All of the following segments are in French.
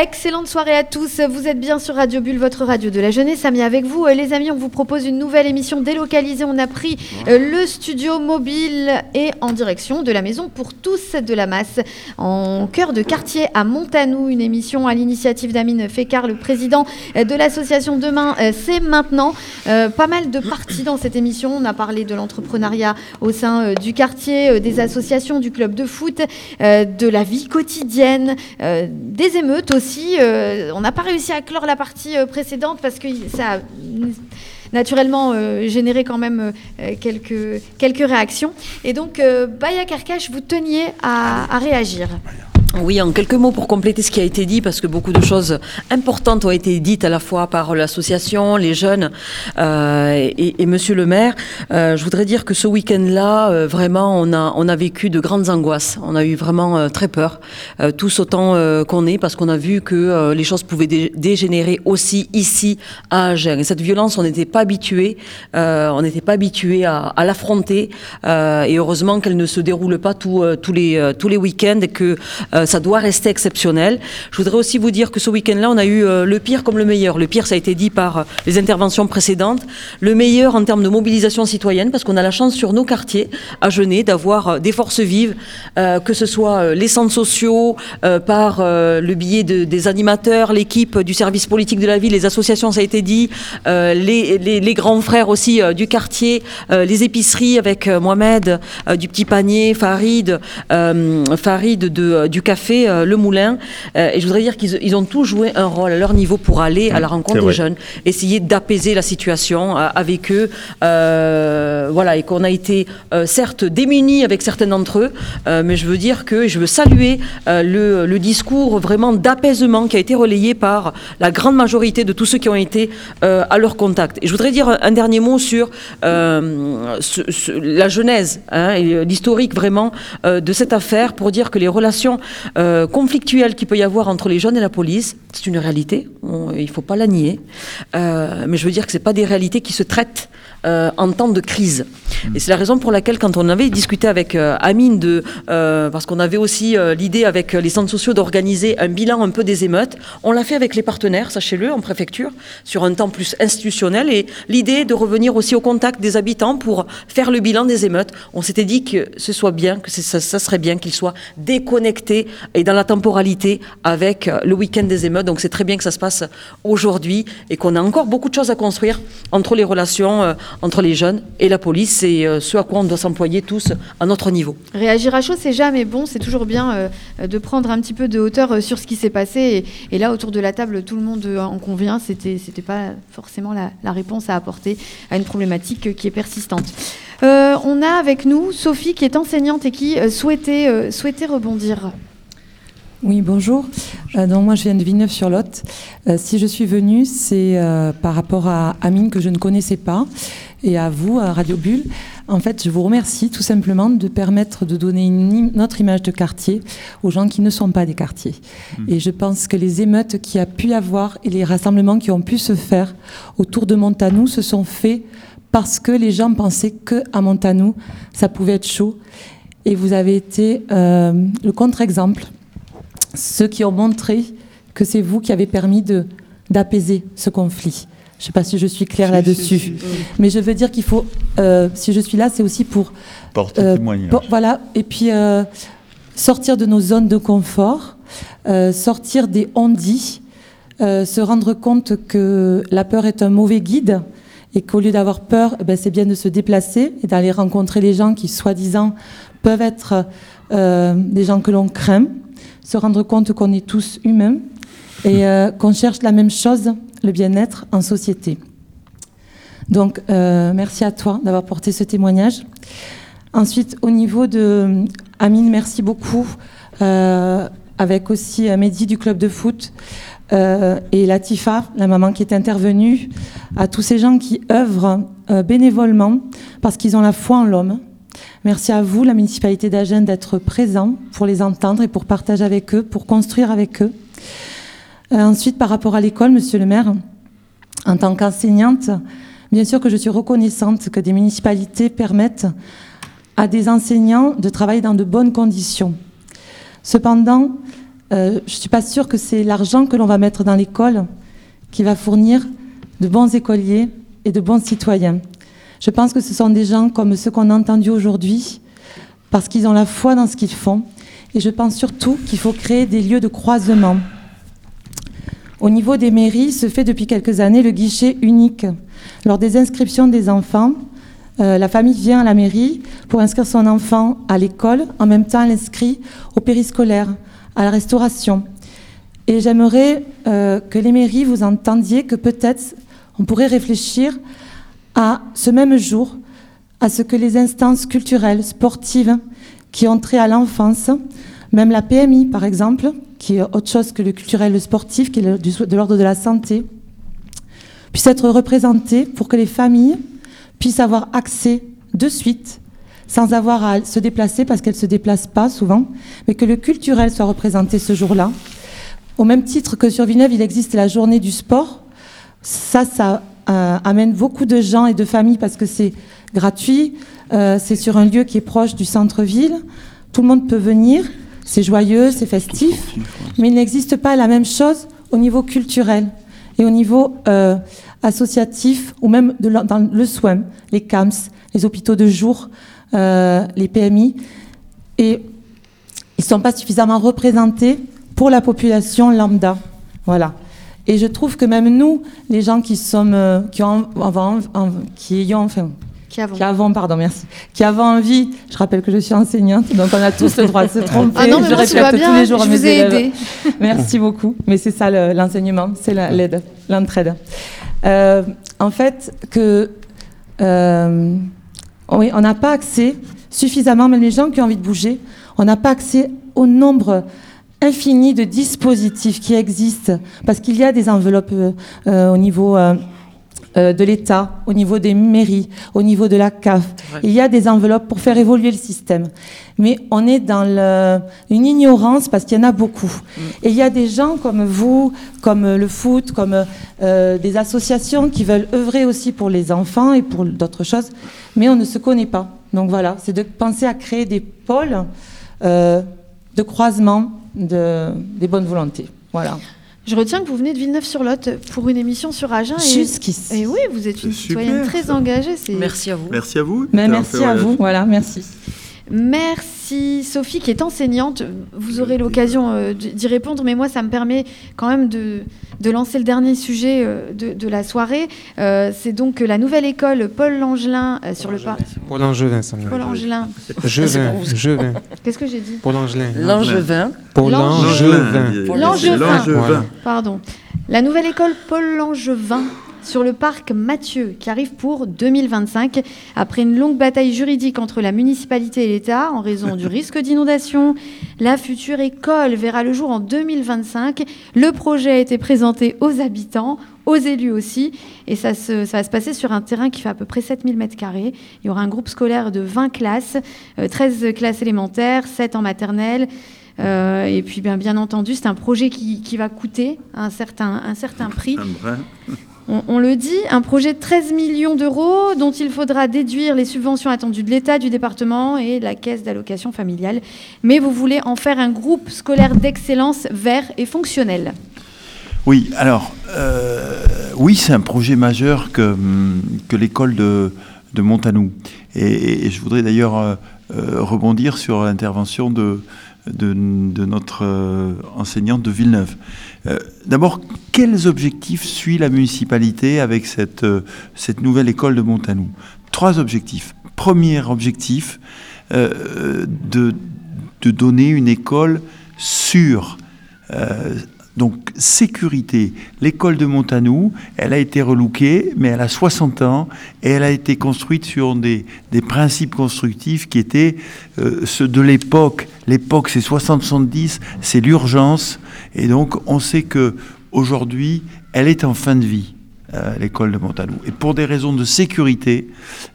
Excellente soirée à tous. Vous êtes bien sur Radio Bulle, votre radio de la jeunesse. Amis, avec vous, les amis, on vous propose une nouvelle émission délocalisée. On a pris le studio mobile et en direction de la maison pour tous de la masse, en cœur de quartier à Montanou. Une émission à l'initiative d'Amine Fécard, le président de l'association Demain, c'est maintenant. Pas mal de parties dans cette émission. On a parlé de l'entrepreneuriat au sein du quartier, des associations, du club de foot, de la vie quotidienne, des émeutes aussi. On n'a pas réussi à clore la partie précédente parce que ça a naturellement généré quand même quelques réactions. Et donc, Baya Karkash, vous teniez à réagir. Oui, en quelques mots pour compléter ce qui a été dit, parce que beaucoup de choses importantes ont été dites à la fois par l'association, les jeunes et Monsieur le maire. Je voudrais dire que ce week-end-là, vraiment, on a vécu de grandes angoisses. On a eu vraiment très peur, tous autant qu'on est, parce qu'on a vu que les choses pouvaient dégénérer aussi ici à Agen. Et cette violence, on n'était pas habitués, à l'affronter. Et heureusement qu'elle ne se déroule pas tous les week-ends et que ça doit rester exceptionnel. Je voudrais aussi vous dire que ce week-end-là, on a eu le pire comme le meilleur. Le pire, ça a été dit par les interventions précédentes. Le meilleur en termes de mobilisation citoyenne, parce qu'on a la chance sur nos quartiers agenais d'avoir des forces vives, que ce soit les centres sociaux, par le biais des animateurs, l'équipe du service politique de la ville, les associations, ça a été dit, les grands frères aussi du quartier, les épiceries avec Mohamed du Petit Panier, Farid du Café Le Moulin, et je voudrais dire qu'ils ont tous joué un rôle à leur niveau pour aller à la rencontre des jeunes, essayer d'apaiser la situation avec eux, voilà, et qu'on a été certes démunis avec certains d'entre eux, mais je veux dire que je veux saluer le discours vraiment d'apaisement qui a été relayé par la grande majorité de tous ceux qui ont été à leur contact. Et je voudrais dire un dernier mot sur la genèse, et l'historique vraiment de cette affaire, pour dire que les relations conflictuelles qu'il peut y avoir entre les jeunes et la police, c'est une réalité, il ne faut pas la nier, mais je veux dire que ce n'est pas des réalités qui se traitent en temps de crise. Et c'est la raison pour laquelle, quand on avait discuté avec Amine, parce qu'on avait aussi l'idée avec les centres sociaux d'organiser un bilan un peu des émeutes, on l'a fait avec les partenaires, sachez-le, en préfecture, sur un temps plus institutionnel, et l'idée de revenir aussi au contact des habitants pour faire le bilan des émeutes. On s'était dit que ce soit bien, que ça serait bien qu'il soit déconnecté et dans la temporalité avec le week-end des émeutes. Donc c'est très bien que ça se passe aujourd'hui et qu'on a encore beaucoup de choses à construire entre les relations entre les jeunes et la police. C'est ce à quoi on doit s'employer tous à notre niveau. Réagir à chaud, c'est jamais bon. C'est toujours bien de prendre un petit peu de hauteur sur ce qui s'est passé. Et là, autour de la table, tout le monde en convient. C'était pas forcément la réponse à apporter à une problématique qui est persistante. On a avec nous Sophie, qui est enseignante et qui souhaitait rebondir. Oui, bonjour. Donc moi, je viens de Villeneuve-sur-Lot. Si je suis venue, c'est par rapport à Amine, que je ne connaissais pas, et à vous, à Radio Bulle. En fait, je vous remercie tout simplement de permettre de donner notre image de quartier aux gens qui ne sont pas des quartiers. Et je pense que les émeutes qu'il y a pu y avoir et les rassemblements qui ont pu se faire autour de Montanou se sont faits parce que les gens pensaient qu'à Montanou, ça pouvait être chaud. Et vous avez été le contre-exemple. Ceux qui ont montré que c'est vous qui avez permis d'apaiser ce conflit. Je ne sais pas si je suis claire là-dessus. Mais je veux dire qu'il faut, si je suis là, c'est aussi pour porter témoignage. Voilà, et puis sortir de nos zones de confort, sortir des on-dit, se rendre compte que la peur est un mauvais guide et qu'au lieu d'avoir peur, c'est bien de se déplacer et d'aller rencontrer les gens qui, soi-disant, peuvent être des gens que l'on craint. Se rendre compte qu'on est tous humains et qu'on cherche la même chose, le bien-être en société. Donc, merci à toi d'avoir porté ce témoignage. Ensuite, au niveau de Amine, merci beaucoup, avec aussi Mehdi du club de foot et Latifa, la maman qui est intervenue, à tous ces gens qui œuvrent bénévolement parce qu'ils ont la foi en l'homme. Merci à vous, la municipalité d'Agen, d'être présent pour les entendre et pour partager avec eux, pour construire avec eux. Ensuite, par rapport à l'école, monsieur le maire, en tant qu'enseignante, bien sûr que je suis reconnaissante que des municipalités permettent à des enseignants de travailler dans de bonnes conditions. Cependant, je ne suis pas sûre que c'est l'argent que l'on va mettre dans l'école qui va fournir de bons écoliers et de bons citoyens. Je pense que ce sont des gens comme ceux qu'on a entendus aujourd'hui, parce qu'ils ont la foi dans ce qu'ils font. Et je pense surtout qu'il faut créer des lieux de croisement. Au niveau des mairies, se fait depuis quelques années le guichet unique. Lors des inscriptions des enfants, la famille vient à la mairie pour inscrire son enfant à l'école. En même temps, elle l'inscrit au périscolaire, à la restauration. Et j'aimerais que les mairies vous entendiez que peut-être on pourrait réfléchir à ce même jour, à ce que les instances culturelles, sportives, qui ont trait à l'enfance, même la PMI par exemple, qui est autre chose que le culturel, le sportif, qui est de l'ordre de la santé, puissent être représentées pour que les familles puissent avoir accès de suite, sans avoir à se déplacer, parce qu'elles ne se déplacent pas souvent, mais que le culturel soit représenté ce jour-là. Au même titre que sur Villeneuve, il existe la journée du sport. Ça amène beaucoup de gens et de familles parce que c'est gratuit, c'est sur un lieu qui est proche du centre-ville, tout le monde peut venir, c'est joyeux, c'est festif, mais il n'existe pas la même chose au niveau culturel et au niveau associatif ou même dans le soin, les CAMS, les hôpitaux de jour, les PMI, et ils ne sont pas suffisamment représentés pour la population lambda. Voilà. Et je trouve que même nous, les gens qui avons envie, je rappelle que je suis enseignante, donc on a tous le droit de se tromper. Ah non, mais je moi, tu vois bien, tous les jours je à mes vous ai élèves. aidé. Merci beaucoup. Mais c'est ça l'enseignement, c'est l'aide, l'entraide. En fait, oui, on n'a pas accès suffisamment, même les gens qui ont envie de bouger, on n'a pas accès au nombre infini de dispositifs qui existent, parce qu'il y a des enveloppes au niveau de l'État, au niveau des mairies, au niveau de la CAF. Ouais. Il y a des enveloppes pour faire évoluer le système. Mais on est dans une ignorance parce qu'il y en a beaucoup. Et il y a des gens comme vous, comme le foot, comme des associations qui veulent œuvrer aussi pour les enfants et pour d'autres choses, mais on ne se connaît pas. Donc voilà, c'est de penser à créer des pôles de croisement des bonnes volontés. Voilà. Je retiens que vous venez de Villeneuve-sur-Lot pour une émission sur Agen. Jusqu'ici. Et oui, vous êtes une citoyenne très engagée. Merci à vous. Merci à vous. Mais merci à vous. Voilà, merci. Merci Sophie, qui est enseignante. Vous aurez l'occasion d'y répondre, mais moi, ça me permet quand même de lancer le dernier sujet de la soirée. C'est donc la nouvelle école Paul Langelin sur le parc. Paul Langelin, ça me Paul Langelin. Jevin. Qu'est-ce que j'ai dit? Paul Langelin. Langevin. Paul Langevin. Langevin. Pardon. La nouvelle école Paul Langevin sur le parc Mathieu, qui arrive pour 2025. Après une longue bataille juridique entre la municipalité et l'État, en raison du risque d'inondation, la future école verra le jour en 2025. Le projet a été présenté aux habitants, aux élus aussi, et ça va se passer sur un terrain qui fait à peu près 7000 m². Il y aura un groupe scolaire de 20 classes, 13 classes élémentaires, 7 en maternelle. Et puis bien entendu, c'est un projet qui va coûter un certain prix. On le dit, un projet de 13 millions d'euros dont il faudra déduire les subventions attendues de l'État, du département et de la caisse d'allocation familiale. Mais vous voulez en faire un groupe scolaire d'excellence vert et fonctionnel. Oui, alors, oui, c'est un projet majeur que l'école de Montanou. Et je voudrais d'ailleurs rebondir sur l'intervention de notre enseignante de Villeneuve. D'abord, quels objectifs suit la municipalité avec cette nouvelle école de Montanou? 3 objectifs. Premier objectif, de donner une école sûre. Donc, sécurité. L'école de Montanou, elle a été relookée, mais elle a 60 ans et elle a été construite sur des principes constructifs qui étaient ceux de l'époque. L'époque, c'est 60-70, c'est l'urgence. Et donc, on sait qu'aujourd'hui, elle est en fin de vie, l'école de Montanou. Et pour des raisons de sécurité,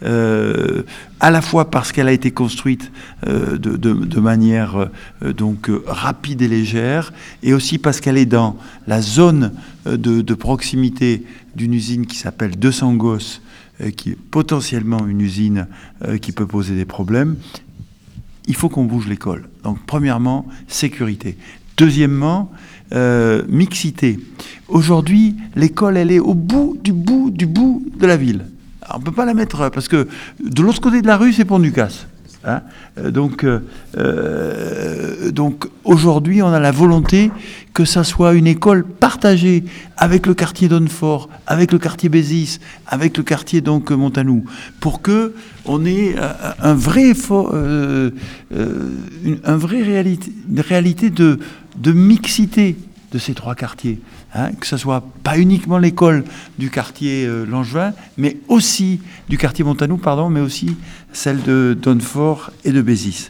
à la fois parce qu'elle a été construite de manière rapide et légère, et aussi parce qu'elle est dans la zone de proximité d'une usine qui s'appelle 200 Gosses, qui est potentiellement une usine qui peut poser des problèmes. Il faut qu'on bouge l'école. Donc, premièrement, sécurité. Deuxièmement, mixité. Aujourd'hui, l'école, elle est au bout de la ville. Alors, on ne peut pas la mettre, parce que de l'autre côté de la rue, c'est Pont-du-Casse. Hein, donc aujourd'hui, on a la volonté que ça soit une école partagée avec le quartier d'Honnefort, avec le quartier Bézis, avec le quartier donc Montanou, pour que on ait une réalité de mixité de ces trois quartiers. Hein, que ce ne soit pas uniquement l'école du quartier Langevin, mais aussi du quartier Montanou, mais aussi celle de Donnefort et de Bézis.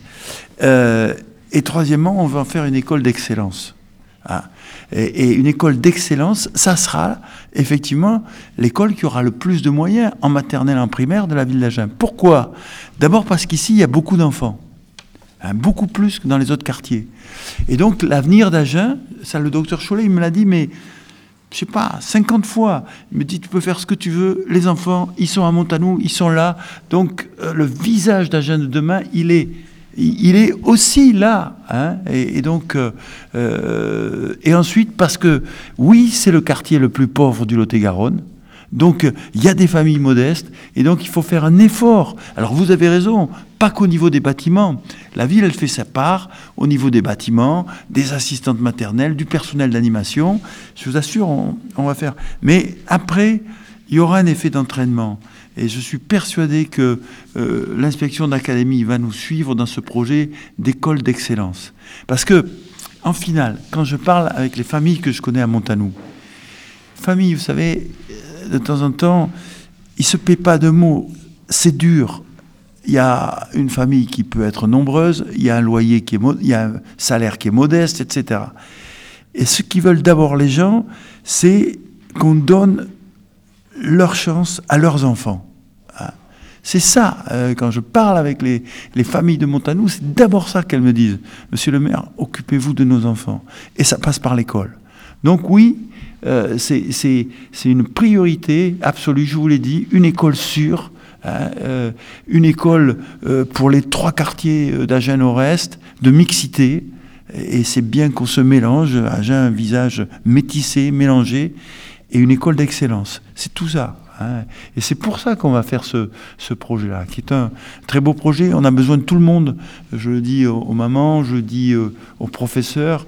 Et troisièmement, on va en faire une école d'excellence. Hein. Et une école d'excellence, ça sera effectivement l'école qui aura le plus de moyens en maternelle et en primaire de la ville d'Agen. Pourquoi ? D'abord parce qu'ici, il y a beaucoup d'enfants. Hein, beaucoup plus que dans les autres quartiers. Et donc, l'avenir d'Agen, ça, le docteur Cholet, il me l'a dit, mais je sais pas, 50 fois. Il me dit, tu peux faire ce que tu veux, les enfants, ils sont à Montanou, ils sont là. Donc, le visage d'Agen de demain, il est aussi là. Hein, et donc, et ensuite, parce que, oui, c'est le quartier le plus pauvre du Lot-et-Garonne. Donc, il y a des familles modestes, et donc il faut faire un effort. Alors, vous avez raison, pas qu'au niveau des bâtiments. La ville, elle fait sa part au niveau des bâtiments, des assistantes maternelles, du personnel d'animation. Je vous assure, on va faire. Mais après, il y aura un effet d'entraînement. Et je suis persuadé que l'inspection d'académie va nous suivre dans ce projet d'école d'excellence. Parce que, en finale, quand je parle avec les familles que je connais à Montanou, famille, vous savez, de temps en temps, ils ne se paient pas de mots. C'est dur. Il y a une famille qui peut être nombreuse, il y a un loyer il y a un salaire qui est modeste, etc. Et ce qu'ils veulent d'abord les gens, c'est qu'on donne leur chance à leurs enfants. C'est ça, quand je parle avec les familles de Montanou, c'est d'abord ça qu'elles me disent. Monsieur le maire, occupez-vous de nos enfants. Et ça passe par l'école. Donc oui, c'est une priorité absolue, je vous l'ai dit, une école sûre, une école pour les trois quartiers d'Agen Nord-Est, de mixité, et c'est bien qu'on se mélange, Agen un visage métissé, mélangé, et une école d'excellence. C'est tout ça. Hein. Et c'est pour ça qu'on va faire ce projet-là, qui est un très beau projet. On a besoin de tout le monde. Je le dis aux mamans, je le dis aux professeurs.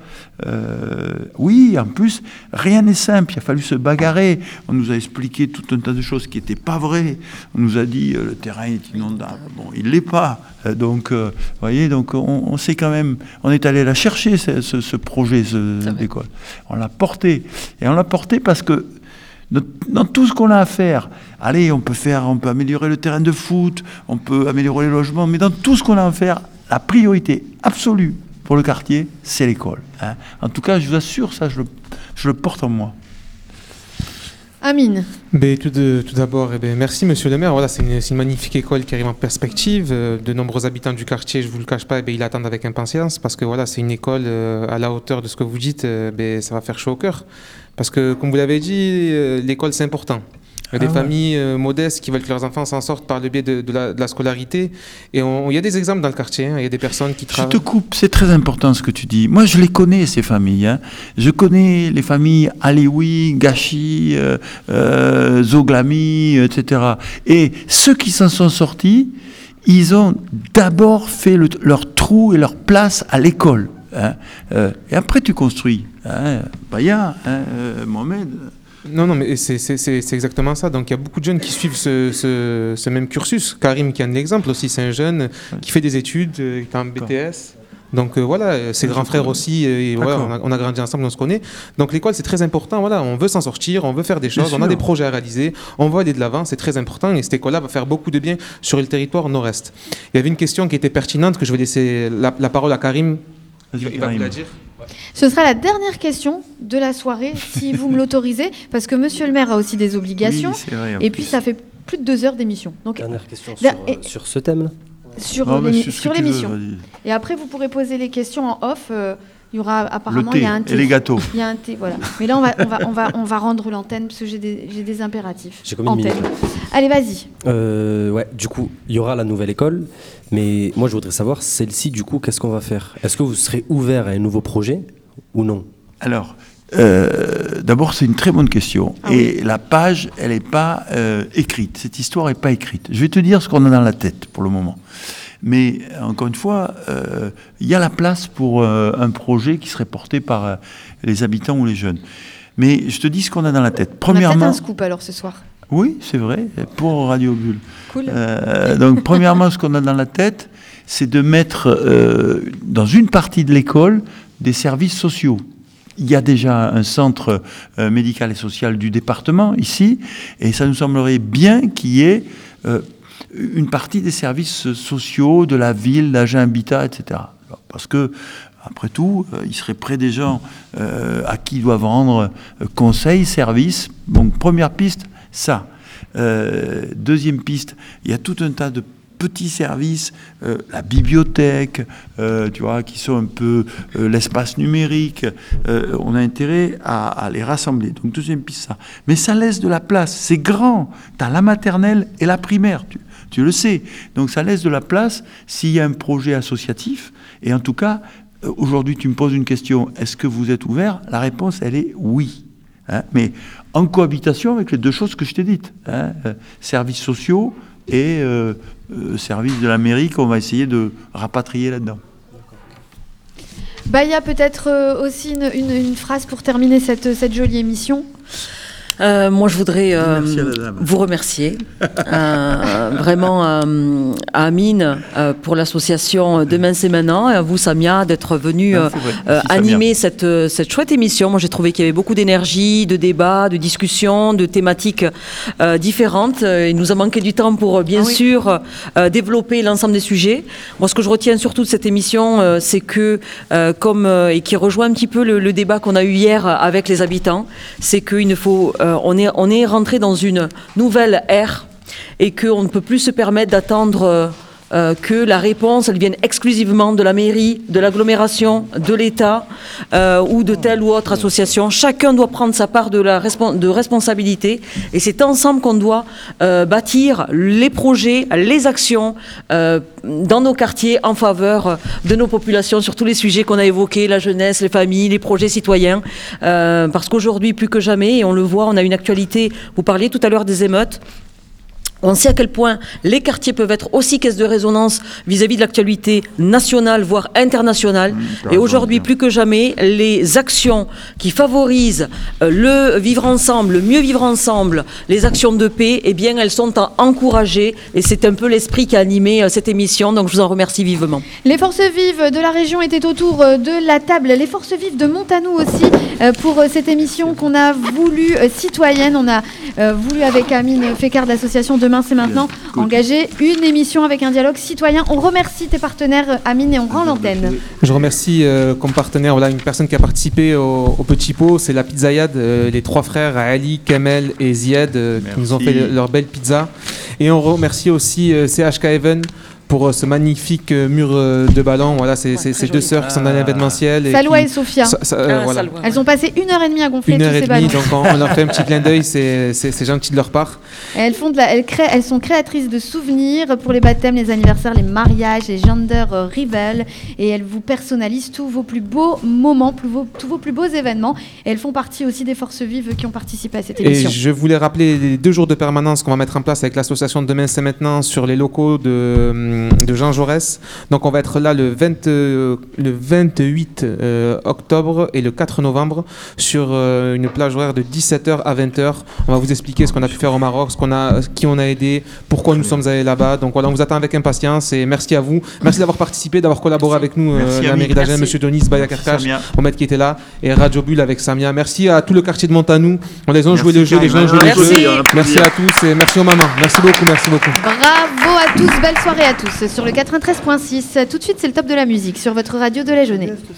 Oui, en plus, rien n'est simple. Il a fallu se bagarrer. On nous a expliqué tout un tas de choses qui n'étaient pas vraies. On nous a dit le terrain est inondable. Bon, il ne l'est pas. Donc, vous voyez, donc on sait quand même. On est allé la chercher, ce projet d'école. On l'a porté. Et on l'a porté parce que dans tout ce qu'on a à faire, allez, on peut améliorer le terrain de foot, on peut améliorer les logements, mais dans tout ce qu'on a à faire, la priorité absolue pour le quartier, c'est l'école. Hein. En tout cas, je vous assure, ça, je le porte en moi. Amine. Tout d'abord, merci Monsieur le maire. Voilà, c'est une magnifique école qui arrive en perspective. De nombreux habitants du quartier, je ne vous le cache pas, ils l'attendent avec impatience parce que voilà, c'est une école à la hauteur de ce que vous dites. Ça va faire chaud au cœur. Parce que, comme vous l'avez dit, l'école, c'est important. Il y a des familles modestes qui veulent que leurs enfants s'en sortent par le biais de la scolarité. Et il y a des exemples dans le quartier. Hein. Il y a des personnes qui travaillent. Je te coupe, c'est très important ce que tu dis. Moi, je les connais, ces familles. Hein. Je connais les familles Alioui, Gachi, Zoglami, etc. Et ceux qui s'en sont sortis, ils ont d'abord fait leur trou et leur place à l'école. Hein. Et après, tu construis. Hein. Baya, Mohamed... Non, mais c'est exactement ça. Donc, il y a beaucoup de jeunes qui suivent ce même cursus. Karim, qui est un exemple aussi, c'est un jeune qui fait des études, qui est en BTS. Donc, voilà, ses grands frères aussi, voilà, on a grandi ensemble, on se connaît. Donc, l'école, c'est très important. Voilà, on veut s'en sortir, on veut faire des choses, on a des projets à réaliser, on veut aller de l'avant, c'est très important. Et cette école-là va faire beaucoup de bien sur le territoire nord-est. Il y avait une question qui était pertinente, que je vais laisser la parole à Karim. Il va vous la dire. Ce sera la dernière question de la soirée, si vous me l'autorisez, parce que Monsieur le maire a aussi des obligations. Oui, c'est vrai, et puis, ça fait plus de 2 heures d'émission. Donc, dernière question sur ce thème-là. Sur l'émission. Et après, vous pourrez poser les questions en off. Il y aura apparemment il y a un thé et les gâteaux. Il y a un thé, voilà. Mais là, on va rendre l'antenne parce que j'ai des impératifs. J'ai combien de minutes ? Allez, vas-y. Du coup, il y aura la nouvelle école, mais moi, je voudrais savoir, celle-ci, du coup, qu'est-ce qu'on va faire ? Est-ce que vous serez ouvert à un nouveau projet ? ou non? Alors, d'abord, c'est une très bonne question. Et la page, elle n'est pas écrite. Cette histoire n'est pas écrite. Je vais te dire ce qu'on a dans la tête pour le moment. Mais, encore une fois, il y a la place pour un projet qui serait porté par les habitants ou les jeunes. Mais je te dis ce qu'on a dans la tête. Premièrement, on a peut-être un scoop alors ce soir. Oui, c'est vrai, pour Radio Bulle. Cool. Donc, premièrement, ce qu'on a dans la tête, c'est de mettre dans une partie de l'école des services sociaux. Il y a déjà un centre médical et social du département ici, et ça nous semblerait bien qu'il y ait une partie des services sociaux de la ville, d'agents habitat, etc. Parce que, après tout, il serait près des gens à qui ils doivent rendre conseil, service. Donc, première piste, ça. Deuxième piste, il y a tout un tas de petits services, la bibliothèque, tu vois, qui sont un peu l'espace numérique. On a intérêt à les rassembler. Donc, deuxième piste, ça. Mais ça laisse de la place. C'est grand. Tu as la maternelle et la primaire. Tu le sais. Donc, ça laisse de la place s'il y a un projet associatif. Et en tout cas, aujourd'hui, tu me poses une question. Est-ce que vous êtes ouvert? La réponse, elle est oui. Hein, mais en cohabitation avec les deux choses que je t'ai dites. Hein, services sociaux et services de la mairie qu'on va essayer de rapatrier là-dedans. Il y a peut-être aussi une phrase pour terminer cette jolie émission. Moi, je voudrais vous remercier vraiment à Amine pour l'association Demain c'est maintenant, et à vous Samia d'être venu animer cette chouette émission. Moi, j'ai trouvé qu'il y avait beaucoup d'énergie, de débats, de discussions, de thématiques différentes. Il nous a manqué du temps pour bien sûr développer l'ensemble des sujets. Moi, ce que je retiens surtout de cette émission, c'est que et qui rejoint un petit peu le débat qu'on a eu hier avec les habitants, c'est qu'il ne faut on est rentré dans une nouvelle ère et qu'on ne peut plus se permettre d'attendre que la réponse elle vienne exclusivement de la mairie, de l'agglomération, de l'État ou de telle ou autre association. Chacun doit prendre sa part de responsabilité et c'est ensemble qu'on doit bâtir les projets, les actions dans nos quartiers en faveur de nos populations sur tous les sujets qu'on a évoqués, la jeunesse, les familles, les projets citoyens. Parce qu'aujourd'hui, plus que jamais, et on le voit, on a une actualité, vous parliez tout à l'heure des émeutes. On sait à quel point les quartiers peuvent être aussi caisse de résonance vis-à-vis de l'actualité nationale, voire internationale. Et aujourd'hui, plus que jamais, les actions qui favorisent le vivre ensemble, le mieux vivre ensemble, les actions de paix, eh bien, elles sont à encourager. Et c'est un peu l'esprit qui a animé cette émission. Donc, je vous en remercie vivement. Les forces vives de la région étaient autour de la table. Les forces vives de Montanou aussi pour cette émission qu'on a voulu citoyenne. On a voulu, avec Amine Fécard de l'association Demain c'est maintenant, engager une émission avec un dialogue citoyen. On remercie tes partenaires, Amine, et on rend l'antenne. Je remercie comme partenaire une personne qui a participé au Petit Pot, c'est la Pizzayade, les trois frères Ali, Kamel et Zied qui nous ont fait leur belle pizza. Et on remercie aussi CHK Even pour ce magnifique mur de ballon. Voilà, c'est ces deux sœurs qui sont dans l'événementiel. Salwa et Sophia. Voilà. Elles ont passé 1h30 à gonfler tous ces ballons. Donc on leur fait un petit clin d'œil, c'est gentil de leur part. Et elles sont créatrices de souvenirs pour les baptêmes, les anniversaires, les mariages, les gender reveal. Et elles vous personnalisent tous vos plus beaux moments, tous vos plus beaux événements. Et elles font partie aussi des forces vives qui ont participé à cette émission. Et je voulais rappeler les 2 jours de permanence qu'on va mettre en place avec l'association Demain c'est maintenant sur les locaux de Jean Jaurès. Donc on va être là le 28 octobre et le 4 novembre sur une plage horaire de 17h à 20h. On va vous expliquer ce qu'on a pu faire au Maroc, qui on a aidé, pourquoi nous sommes allés là-bas. Donc voilà, on vous attend avec impatience et merci à vous. Merci d'avoir participé, d'avoir collaboré avec nous, la mairie d'Agen, monsieur Denis Bayakarkash, Mohamed qui était là, et Radio Bulle avec Samia. Merci à tout le quartier de Montanou. On les a joué le jeu, les gens jouent le jeu. Merci à tous et merci aux mamans. Merci beaucoup, merci beaucoup. Bravo à tous, belle soirée à tous sur le 93.6. Tout de suite, c'est le top de la musique sur votre radio de la Jeunesse.